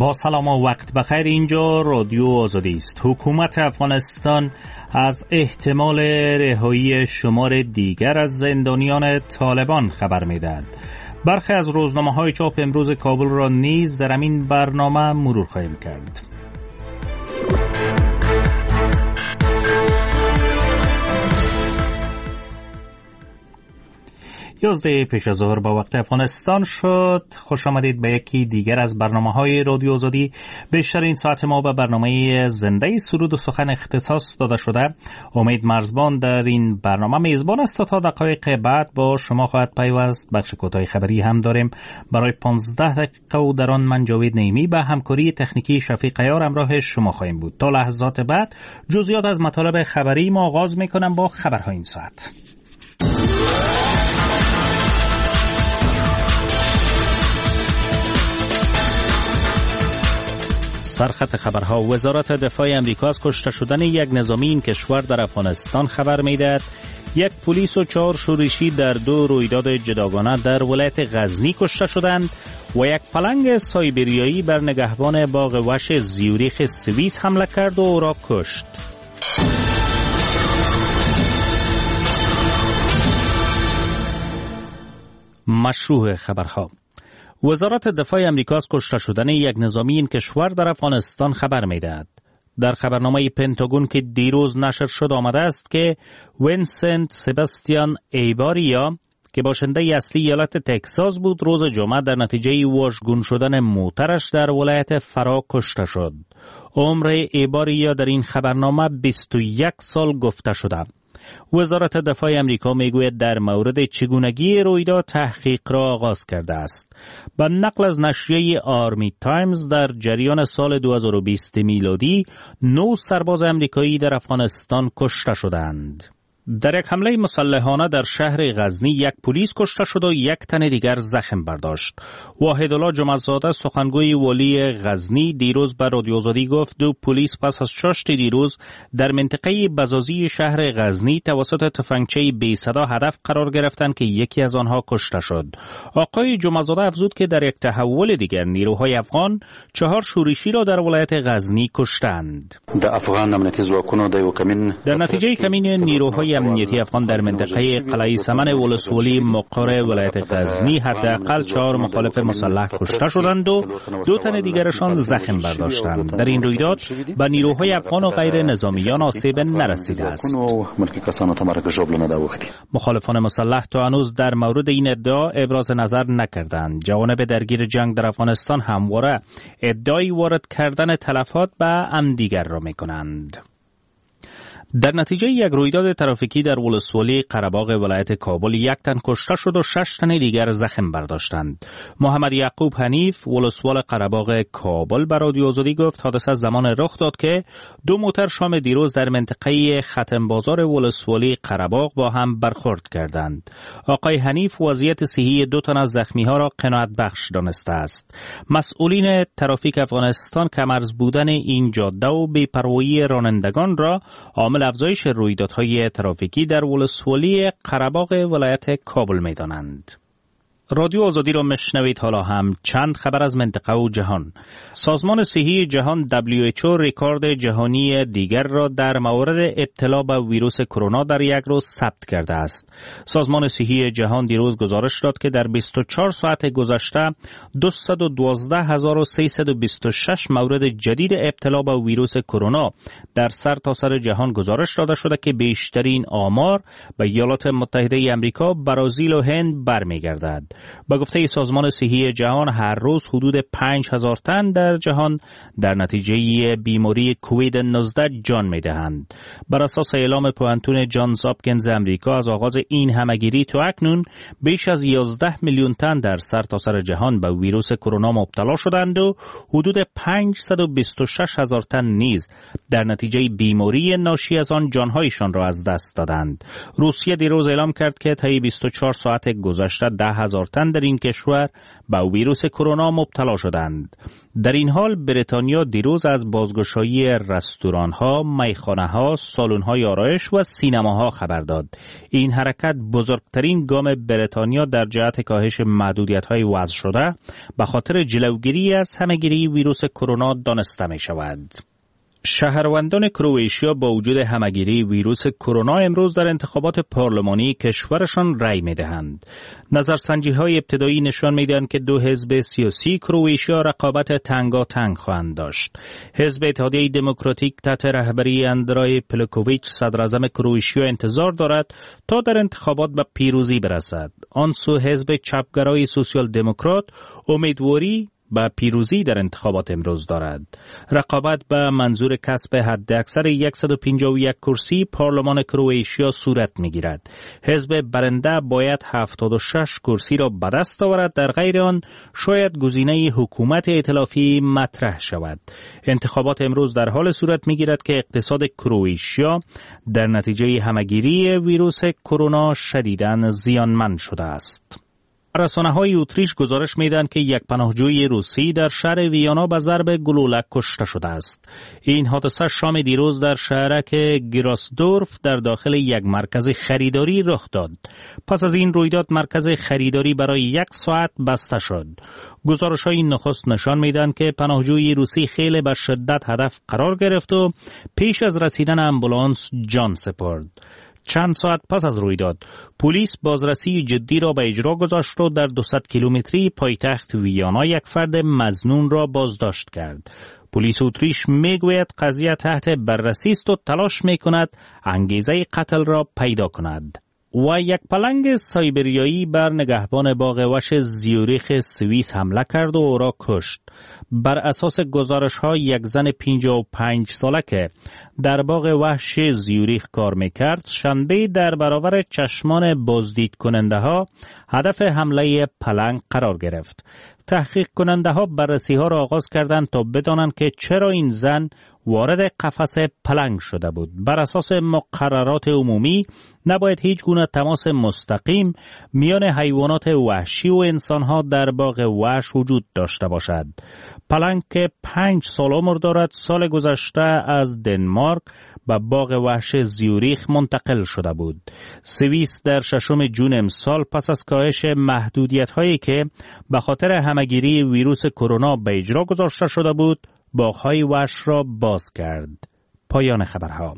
با سلام و وقت بخیر. اینجا رادیو آزادی است. حکومت افغانستان از احتمال رهایی شمار دیگر از زندانیان طالبان خبر می‌دهد. برخی از روزنامه‌های چاپ امروز کابل را نیز در این برنامه مرور خواهیم کرد. 11 پیش از ظهر با وقت افغانستان شد. خوش آمدید به یکی دیگر از برنامه‌های رادیو آزادی. بیشتر این ساعت ما به برنامه زنده سرود و سخن اختصاص داده شده. امید مرزبان در این برنامه میزبان است تا دقایق بعد با شما خواهد پیوست. بخش کوتاه خبری هم داریم برای 15 دقیقه و در آن من جاوید نعیمی به همکاری تکنیکی شفیق عیار همراه شما خواهیم بود. تا لحظات بعد جزئیات از مطالب خبری ما آغاز می‌کنم با خبرهای این ساعت. سرخط خبرها: وزارت دفاع امریکا از کشته شدن یک نظامی این کشور در افغانستان خبر می‌دهد. یک پلیس و 4 شورشی در 2 رویداد جداگانه در ولایت غزنی کشته شدند و یک پلنگ سایبریایی بر نگهبان باغ وحش زیوریخ سوئیس حمله کرد و او را کشت. مشروع خبرها: وزارت دفاع امریکا از کشته شدن یک نظامی این کشور در افغانستان خبر می‌دهد. در خبرنامه پنتاگون که دیروز نشر شد آمده است که وینسنت سباستیان ایباریا که باشنده اصلی ایالت تگزاس بود روز جمعه در نتیجه واژگون شدن موترش در ولایت فرا کشته شد. عمر ایباریا در این خبرنامه 21 سال گفته شده. وزارت دفاع امریکا میگوید در مورد چگونگی رویداد تحقیق را آغاز کرده است. با نقل از نشریه آرمی تایمز در جریان سال 2020 میلادی 9 سرباز امریکایی در افغانستان کشته شدند. در یک حمله مسلحانه در شهر غزنی یک پلیس کشته شد و یک تن دیگر زخم برداشت. واحدالله جمعه‌زاده سخنگوی والی غزنی دیروز به رادیو آزادی گفت 2 پلیس پس از شاشت دیروز در منطقه بزازی شهر غزنی توسط تفنگچه بی صدا هدف قرار گرفتند که یکی از آنها کشته شد. آقای جمعه‌زاده افزود که در یک تحول دیگر نیروهای افغان 4 شورشی را در ولایت غزنی کشتند. در نتیجه کمین نیروهای امنیتی افغان در منطقه قلعه سمن ولسوالی مقر ولایت غزنی حداقل 4 مخالف مسلح کشته شدند و 2 تن دیگرشان زخم برداشتند. در این رویداد به نیروهای افغان و غیر نظامیان آسیب نرسیده است. مخالفان مسلح تا هنوز در مورد این ادعا ابراز نظر نکردند. جوانب درگیر جنگ در افغانستان همواره ادعای وارد کردن تلفات به همدیگر را می‌کنند. در نتیجه یک رویداد ترافیکی در ولسوالی قره‌باغ ولایت کابل 1 تن کشته شد و 6 تن دیگر زخم برداشتند. محمد یعقوب حنیف ولسوال قره‌باغ کابل به رادیو آزادی گفت حادثه زمان رخ داد که 2 موتر شام دیروز در منطقه ختم بازار ولسوالی قره‌باغ با هم برخورد کردند. آقای حنیف وضعیت صحی 2 تن از زخمی‌ها را قناعت بخش دانسته است. مسئولین ترافیک افغانستان کم‌ارز بودن این جاده و بی‌پروایی رانندگان را عامل افزایش رویدادهای ترافیکی در ولسوالی قره‌باغ ولایت کابل می‌دانند. رادیو آزادی را میشنوید. حالا هم چند خبر از منطقه و جهان. سازمان صحی جهان WHO رکورد جهانی دیگر را در مورد ابتلا به ویروس کرونا در یک روز ثبت کرده است. سازمان صحی جهان دیروز گزارش داد که در 24 ساعت گذشته 212326 مورد جدید ابتلا به ویروس کرونا در سرتاسر جهان گزارش داده شده که بیشترین آمار به ایالات متحده آمریکا، برزیل و هند برمیگردد. با گفته سازمان صحی جهان هر روز حدود 5000 تن در جهان در نتیجه بیماری کووید 19 جان می‌دهند. بر اساس اعلام پوانتون جانز هاپکینز امریکا از آغاز این همه‌گیری تا اکنون بیش از 11 میلیون تن در سرتاسر جهان به ویروس کرونا مبتلا شدند و حدود 526 هزار تن نیز در نتیجه بیماری ناشی از آن جانهایشان را از دست دادند. روسیه دیروز اعلام کرد که طی 24 ساعت گذشته 10,000 هزار تن در این کشور به ویروس کرونا مبتلا شدند. در این حال بریتانیا دیروز از بازگشایی رستوران‌ها، میخانه‌ها، سالن‌های آرایش و سینماها خبر داد. این حرکت بزرگترین گام بریتانیا در جهت کاهش محدودیت‌های وضع شده به خاطر جلوگیری از همه‌گیری ویروس کرونا دانسته می‌شود. شهروندان کرواتیا با وجود همه‌گیری ویروس کرونا امروز در انتخابات پارلمانی کشورشان رأی می‌دهند. نظرسنجی‌های ابتدایی نشان می‌دهند که دو حزب سیاسی کرواتیا رقابت تنگاتنگ خواهند داشت. حزب اتحادیه دموکراتیک تحت رهبری اندرای پلکوویچ صدراعظم کرواتیا انتظار دارد تا در انتخابات به پیروزی برسد. آن سو حزب چپگرای سوسیال دموکرات امیدواری به پیروزی در انتخابات امروز دارد. رقابت به منظور کسب حداکثر 151 کرسی پارلمان کرواتیا صورت می‌گیرد. حزب برنده باید 76 کرسی را به دست آورد، در غیر آن شاید گزینه حکومت ائتلافی مطرح شود. انتخابات امروز در حال صورت می‌گیرد که اقتصاد کرواتیا در نتیجه همه‌گیری ویروس کرونا شدیداً زیانمند شده است. رسانه‌های اتریش گزارش می‌دهند که یک پناهجوی روسی در شهر ویانا به ضرب گلولک کشته شده است. این حادثه شام دیروز در شهرک گراسدورف در داخل یک مرکز خریداری رخ داد. پس از این رویداد مرکز خریداری برای 1 ساعت بسته شد. گزارش‌های نخست نشان می‌دهند که پناهجوی روسی خیلی به شدت هدف قرار گرفت و پیش از رسیدن آمبولانس جان سپرد. چند ساعت پس از رویداد پلیس بازرسی جدی را به اجرا گذاشت و در 200 کیلومتری پایتخت ویانا یک فرد مظنون را بازداشت کرد. پلیس اتریش میگوید قضیه تحت بررسی است و تلاش میکند انگیزه قتل را پیدا کند. و یک پلنگ سایبریایی بر نگهبان باغ وحش زیوریخ سوئیس حمله کرد و او را کشت. بر اساس گزارش‌ها یک زن 55 ساله که در باغ وحش زیوریخ کار میکرد شنبه در برابر چشمان بازدید کننده ها هدف حمله پلنگ قرار گرفت. تحقیق کننده ها بررسی ها را آغاز کردند تا بدانند که چرا این زن وارد قفس پلنگ شده بود. بر اساس مقررات عمومی نباید هیچ گونه تماس مستقیم میان حیوانات وحشی و انسان ها در باغ وحش وجود داشته باشد. پلنگ که 5 سال عمر دارد سال گذشته از دنمارک به باغ وحش زیوریخ منتقل شده بود. سوئیس در 6 ژوئن امسال پس از کاهش محدودیت‌هایی که به خاطر همه‌گیری ویروس کرونا به اجرا گذاشته شده بود، باغ‌های وحش را باز کرد. پایان خبرها.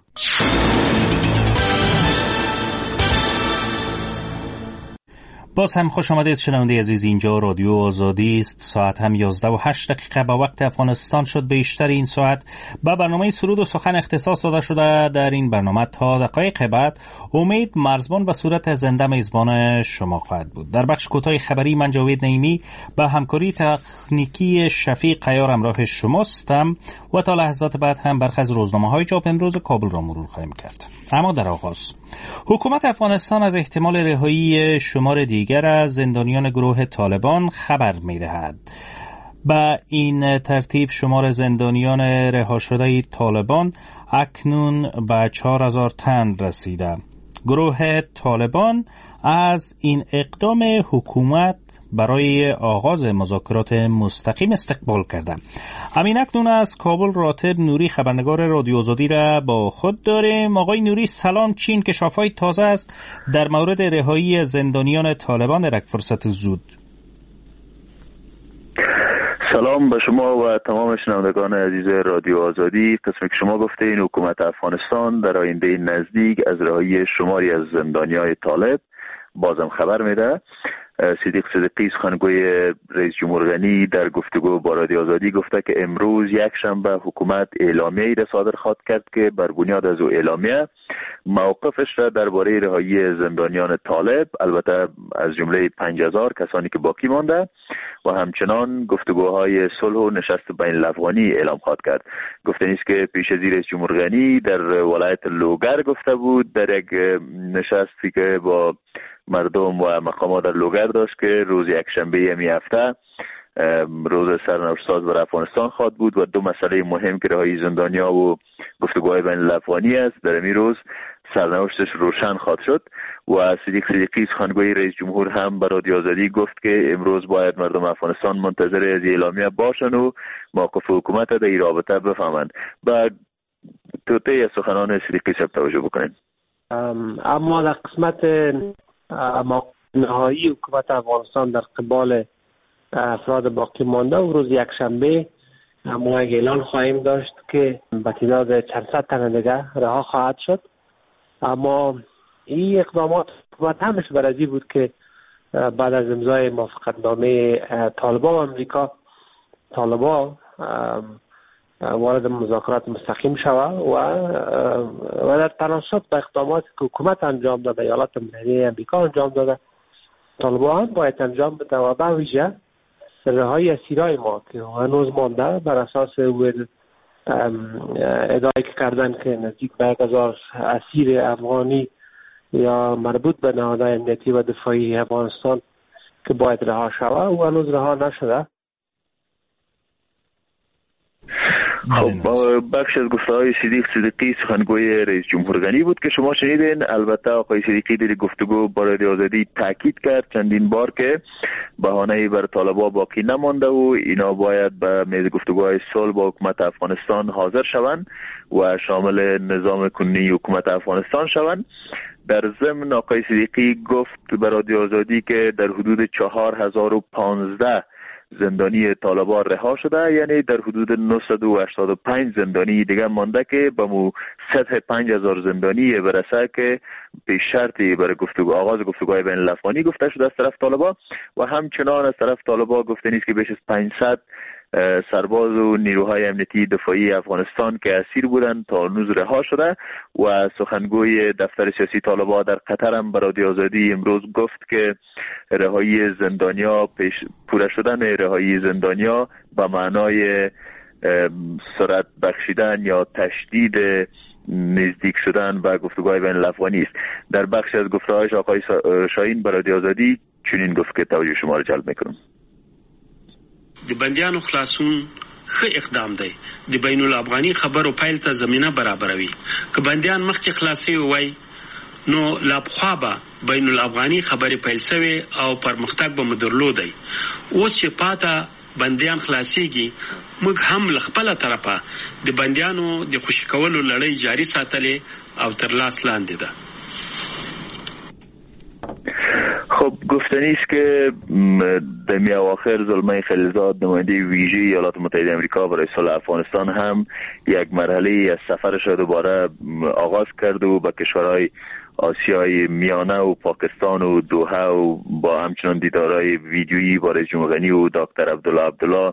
باز هم خوش آمدید شنونده عزیز، اینجا رادیو آزادی است. ساعت هم 11:08 به وقت افغانستان شد. بیشتر این ساعت به برنامه سرود و سخن اختصاص داده شده. در این برنامه تا دقایق بعد امید مرزبان به صورت زنده میزبان شما خواهد بود. در بخش کوتاه خبری من جاوید نعیمی با همکاری تکنیکی شفیق عیار همراه شماستم و تا لحظات بعد هم برخی از روزنامه‌های چاپ امروز کابل را مرور خواهیم کرد. اما در آغاز حکومت افغانستان از احتمال رهایی شمار دیگر از زندانیان گروه طالبان خبر می‌دهد. با این ترتیب شمار زندانیان رها شده طالبان اکنون به 4000 تن رسیده. گروه طالبان از این اقدام حکومت برای آغاز مذاکرات مستقیم استقبال کرده. همین اکنون از کابل راتب نوری خبرنگار رادیو آزادی را با خود داریم. آقای نوری سلام، چین کشاف‌های تازه است در مورد رهایی زندانیان طالبان در یک فرصت زود. سلام به شما و تمام شنوندگان عزیز رادیو آزادی. قسمی که شما گفته این حکومت افغانستان در آینده نزدیک از رهایی شماری از زندانیای طالب بازم خبر میده. صدیق صدیقی سخنگوی رئیس جمهور غنی در گفتگو با رادیو آزادی گفته که امروز یک شنبه حکومت اعلامیه‌ای را صادر خواهد کرد که بر بنیاد از او اعلامیه موقفش را درباره رهایی زندانیان طالب، البته از جمله 5000 کسانی که باقی مانده و همچنان گفتگوهای صلح و نشست بین الافغانی اعلام خواهد کرد. گفته نیست که پیش از رئیس جمهور غنی در ولایت لوگر گفته بود در یک نشستی که با مردم و مقامات در لوگر داشت که روز یکشنبه می هفته روز سرنوشت‌ساز بر افغانستان خواهد بود و دو مسئله مهم که رهایی زندانی‌ها و گفتگوهای بین الافغانی است در این روز سرنوشتش روشن خواهد شد. و صدیق صدیقی سخنگوی رئیس جمهور هم به رادیو آزادی گفت که امروز باید مردم افغانستان منتظر از اعلامیه باشن و موقف حکومت در این رابطه بفهمند. و توطئه از سخنان صدیقی صاحب توجه بکنید. اما در قسمت نهایی حکومت افغانستان در قبال افراد باقی مانده و روز یکشنبه ما اعلان خواهیم داشت که به تعداد چند صد تن دیگر رها خواهد شد. اما این اقدامات حکومت همش برای بود که بعد از امضای موافقتنامه طالبان و امریکا، طالبان وارد مذاکرات مستقیم شود و در تناسب با اقداماتی که حکومت انجام داده، ایالات متحده امریکا انجام داده، طالبان هم باید انجام بده و به ویژه رهایی اسیرای ما که هنوز مانده بر اساس ادعایی که کردن که نزدیک به 1000 اسیر افغانی یا مربوط به نهادهای امنیتی و دفاعی افغانستان که باید رها شود و هنوز رها نشده. خب بخش از گفته‌های صدیق صدیقی سخنگوی رئیس جمهور غنی بود که شما شنیدین. البته آقای صدیقی در گفتگو با رادیو آزادی تاکید کرد چندین بار که بهانه‌ای بر طالبان باقی نمانده و اینا باید به میز گفتگوهای صلح با حکومت افغانستان حاضر شوند و شامل نظام کنونی حکومت افغانستان شوند. در ضمن آقای صدیقی گفت به رادیو آزادی که در حدود 4015 زندانی طالبان رها شده، یعنی در حدود 985 زندانی دیگه مانده که به مو سطح 5000 زندانی برسه که به شرطی برای آغاز گفتگوهای بین الافغانی گفته شده از طرف طالبان. و همچنان از طرف طالبان گفته نیست که بیش از 500 سرباز و نیروهای امنیتی دفاعی افغانستان که اسیر بودند تا هنوز رها شده. و سخنگوی دفتر سیاسی طالبان در قطر هم به رادیو آزادی امروز گفت که رهایی زندانیا پوره شدن رهایی زندانیا به معنای سرعت بخشیدن یا تشدید نزدیک شدن به گفتگوهای بین الافغانی است. در بخش از گفته‌هایش آقای شاهین به رادیو آزادی چنین گفت که توجه شما را جلب می‌کنم. د بندیانو خلاصون ښه اقدام دی. د بین الافغاني خبرو پیل ته زمینه برابروي. که بندیان مخکې خلاصي وای نو لا پخوا به بین الافغاني خبرې پیل شوې او پرمختګ به مو درلودی. اوس چې پاته بندیان خلاصيږي موږ هم له خپله طرفه د بندیانو د خوشي کولو لړۍ جاري ساتلې او تر لاس لاندې ده. خب گفتنی است که در میاواخر زلمه خلیلزاد نماینده ویژه ایالات متحده آمریکا برای صلح افغانستان هم یک مرحله از سفرش را دوباره آغاز کرد و به کشورهای آسیای میانه و پاکستان و دوحه و با همچنان دیدارهای ویدیویی با رئیس جمهور غنی و دکتر عبدالله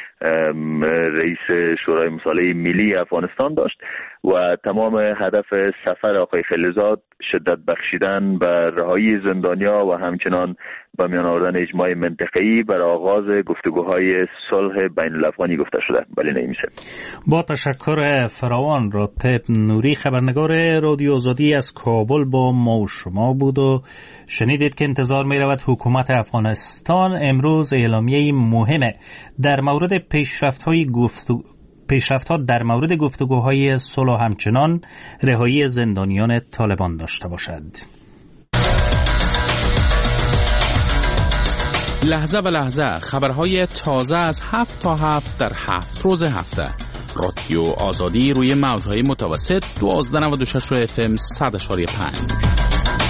رئیس شورای مصالحه ملی افغانستان داشت. و تمام هدف سفر آقای خلیلزاد شدت بخشیدن به رهایی زندانیا و همچنان به میان آوردن اجماع منطقه‌ای برای آغاز گفتگوهای صلح بین الافغانی گفته شده. ولی نمیشه. با تشکر فراوان. راتب نوری خبرنگار رادیو آزادی از کابل با ما و شما بود و شنیدید که انتظار می رود حکومت افغانستان امروز اعلامیه مهمه در مورد پیشرفت‌ها در مورد گفتگوهای صلح و همچنان رهایی زندانیان طالبان داشته باشد. لحظه به لحظه خبرهای تازه از 7 تا 7 در 7 روز هفته. رادیو آزادی روی موج‌های متوسط 1296 FM 100.5.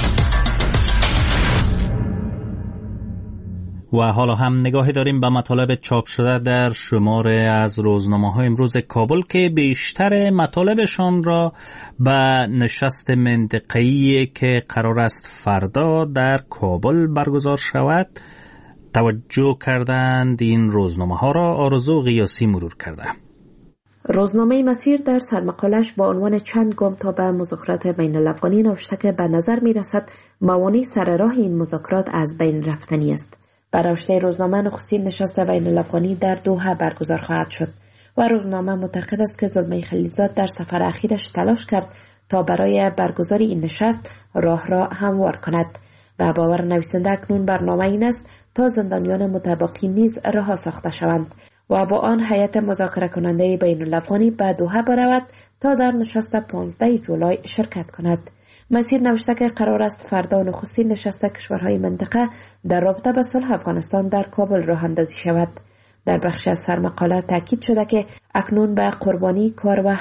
و حالا هم نگاهی داریم به مطالب چاپ شده در شماره از روزنامه‌های امروز کابل که بیشتر مطالبشان را به نشست منطقه‌ای که قرار است فردا در کابل برگزار شود توجه کردند. این روزنامه‌ها را آرزو قیاسی مرور کرده. روزنامه مسیر در سرمقالش با عنوان چند گام تا به مذاکرات بین الافغانی نوشته که به نظر می رسد موانع سر راه این مذاکرات از بین رفتنی است. برآورده روزنامه نخستین نشست بین الافغانی در دوحه برگزار خواهد شد و روزنامه معتقد است که زلمه خلیلزاد در سفر اخیرش تلاش کرد تا برای برگزاری این نشست راه را هموار کند و باور نویسنده اکنون برنامه این است تا زندانیان متباقی نیز رها ساخته شوند و با آن هیئت مذاکره کننده بین الافغانی به دوحه برود تا در نشست 15 جولای شرکت کند. مسیر نوشته که قرار است فردا نخستین نشست کشورهای منطقه در رابطه به صلح افغانستان در کابل راه اندازی شود. در بخش از سرمقاله تاکید شده که اکنون به قربانی کار و